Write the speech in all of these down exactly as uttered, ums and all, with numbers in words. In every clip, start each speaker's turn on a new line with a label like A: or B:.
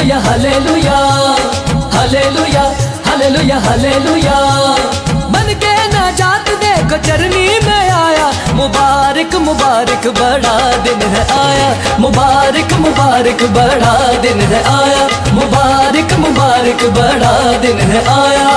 A: Hallelujah hallelujah hallelujah hallelujah hallelujah. बन के नाजात देखो चरनी में आया, मुबारक मुबारक बड़ा दिन है आया, मुबारक मुबारक बड़ा दिन है आया, मुबारक मुबारक बड़ा दिन है आया।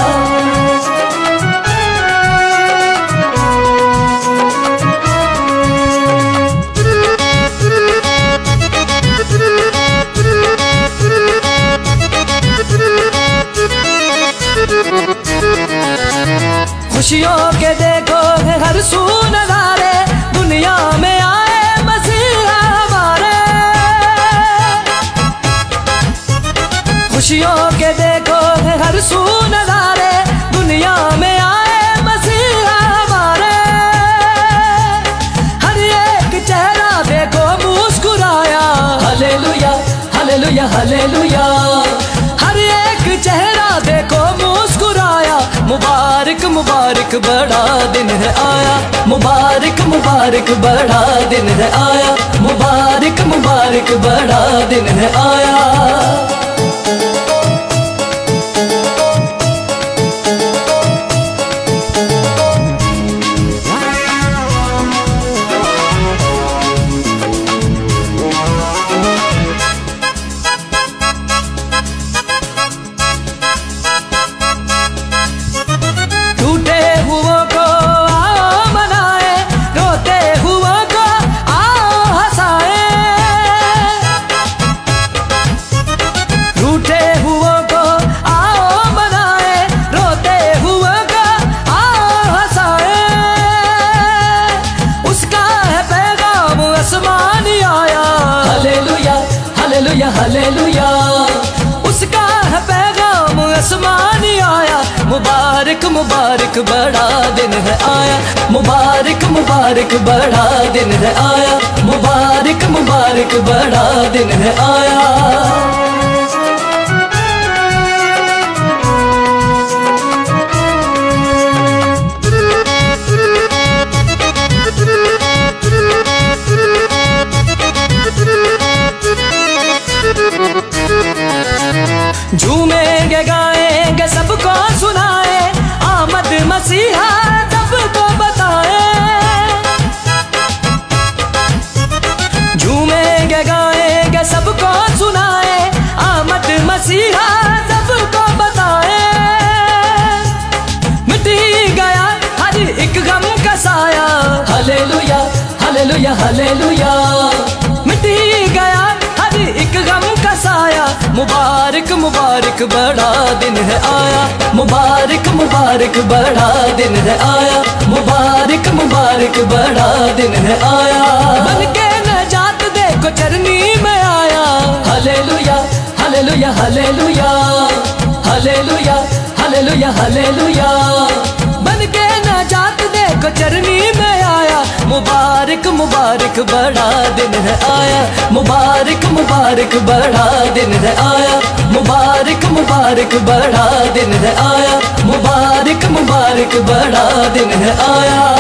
A: खुशियों के देखो है हर सू नज़ारे, दुनिया में आए मसीहा हमारे। खुशियों के देखो है हर सू नज़ारे, दुनिया में आए मसीहा हमारे। हर एक चेहरा देखो मुस्कुराया, हालेलुया हालेलुया हालेलुया। हर एक चेहरा देखो मुस्कुराया, मुबारक मुबारक बड़ा दिन है आया, मुबारक मुबारक बड़ा दिन है आया, मुबारक मुबारक बड़ा दिन है आया। हालेलुया हालेलुया, उसका है पैगाम आसमानी आया, मुबारक मुबारक बड़ा दिन है आया, मुबारक मुबारक बड़ा दिन है आया, मुबारक मुबारक बड़ा दिन है आया। झूमेंगे गाएंगे सबको सुनाए, आमद मसीहा सबको बताए। झूमेंगे गाएंगे सबको सुनाए, आमद मसीहा सबको बताए। मिट गया हर एक गम का साया, हालेलुया हालेलुया हालेलुया। मिट गया हर एक गम का साया, मुबारक मुबारक बड़ा दिन है आया, मुबारक मुबारक बड़ा दिन है आया, मुबारक मुबारक बड़ा दिन है आया। बन के नजात देखो चरनी में आया, hallelujah hallelujah hallelujah hallelujah hallelujah hallelujah. बन के नजात देखो चरनी में आया, मुबारक मुबारक बड़ा दिन है आया, मुबारक मुबारक बड़ा दिन है आया, मुबारक मुबारक बड़ा दिन है आया, मुबारक मुबारक बड़ा दिन है आया।